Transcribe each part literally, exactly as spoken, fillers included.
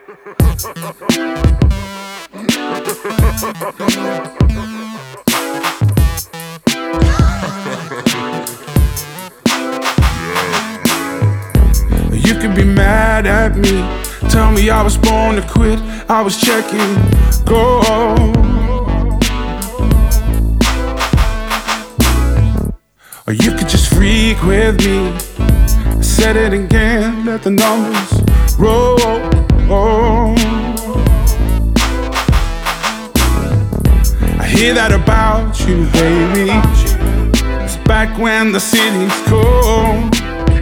You can be mad at me, tell me I was born to quit, I was checking go. Or you could just freak with me, I said it again, let the numbers roll. I hear that about you, baby. It's back when the city's cold.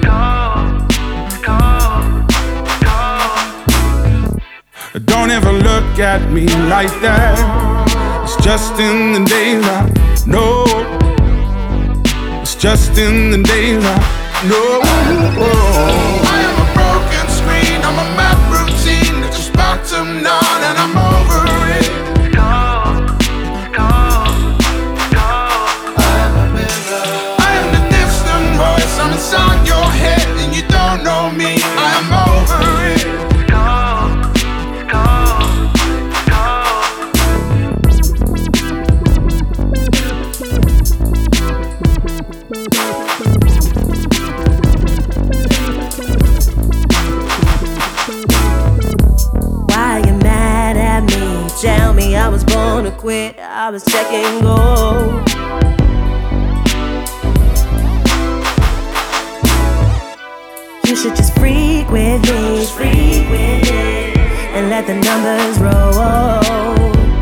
Don't ever look at me like that. It's just in the daylight. No, it's just in the daylight. No, I am a broken screen. I'm a mad routine that just bottomed on, and I'm over it. I am the distant voice. I'm inside your head, and you don't know me. I am over it. Tell me I was born to quit, I was checking gold. You should just freak with me, freak with me, and let the numbers roll.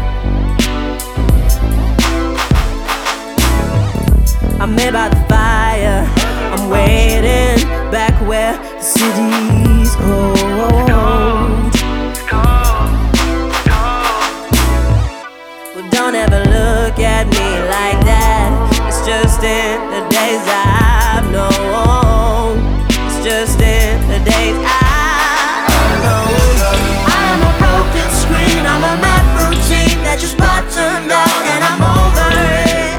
I'm made by the fire, I'm waiting back where the city's cold. Don't ever look at me like that. It's just in the days I've known. It's just in the days I've known. I am a broken screen. I'm a mad routine that just bottomed out, and I'm over it.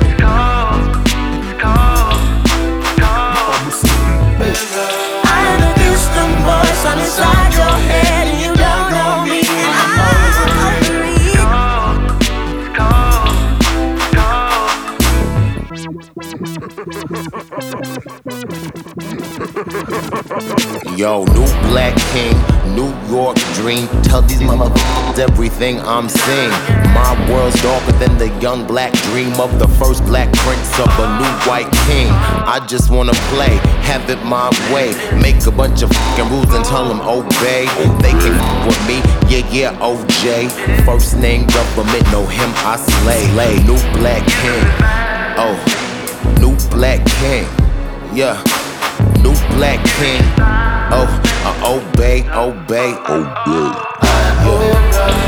I am a distant voice. I'm inside your head, and you don't know me. And I'm over it. Yo, new black king, New York dream. Tell these motherfuckers everything I'm seeing. My world's darker than the young black dream of the first black prince of a new white king. I just wanna play, have it my way. Make a bunch of fucking rules and tell them obey. They can fuck with me, yeah, yeah, O J. First name government, know him, I slay. Lay, new black king, oh, new black king, yeah. New black king, oh, uh, obey, obey, obey. Yeah.